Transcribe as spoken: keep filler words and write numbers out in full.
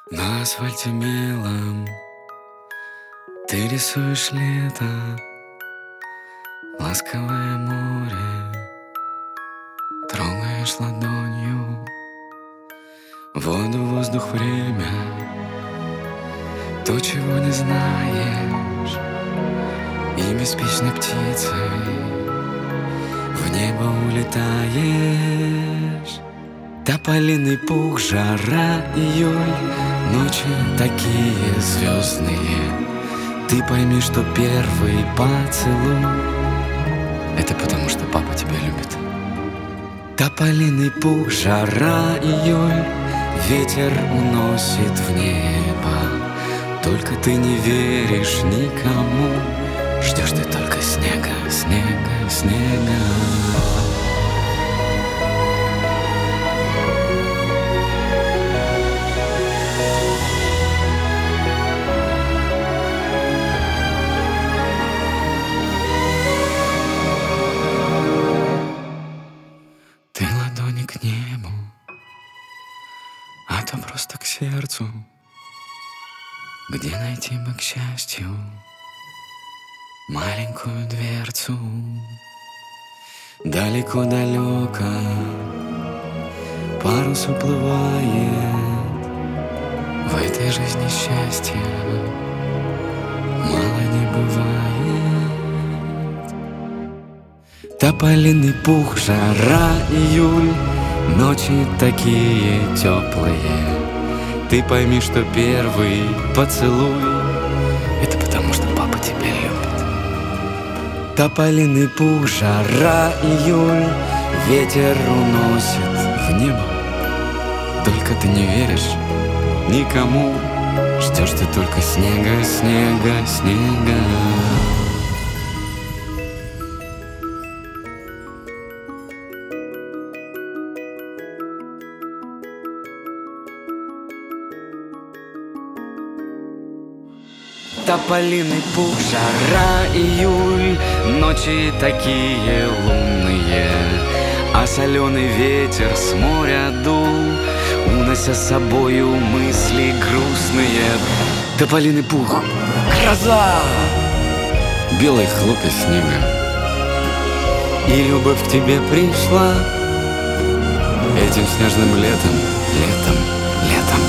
На асфальте мелом ты рисуешь лето, ласковое море трогаешь ладонью, воду, воздух, время, то, чего не знаешь, и беспечной птицей в небо улетаешь. Тополиный пух, жара, июль, ночи такие звездные. Ты пойми, что первый поцелуй — это потому, что папа тебя любит. Тополиный пух, жара, июль, ветер уносит в небо. Только ты не веришь никому, ждешь ты только снега, снега, снега. Ты ладони к небу, а то просто к сердцу. Где найти бы, к счастью, маленькую дверцу? Далеко-далеко парус уплывает. В этой жизни счастья мало не бывает. Тополиный пух, жара, июль, ночи такие теплые. Ты пойми, что первый поцелуй — это потому, что папа тебя любит. Тополиный пух, жара, июль, ветер уносит в небо. Только ты не веришь никому, ждешь ты только снега, снега, снега. Тополиный пух, жара, июль, ночи такие лунные, а соленый ветер с моря дул, унося с собою мысли грустные. Тополиный пух, гроза, белые хлопья снега, и любовь к тебе пришла этим снежным летом, летом, летом.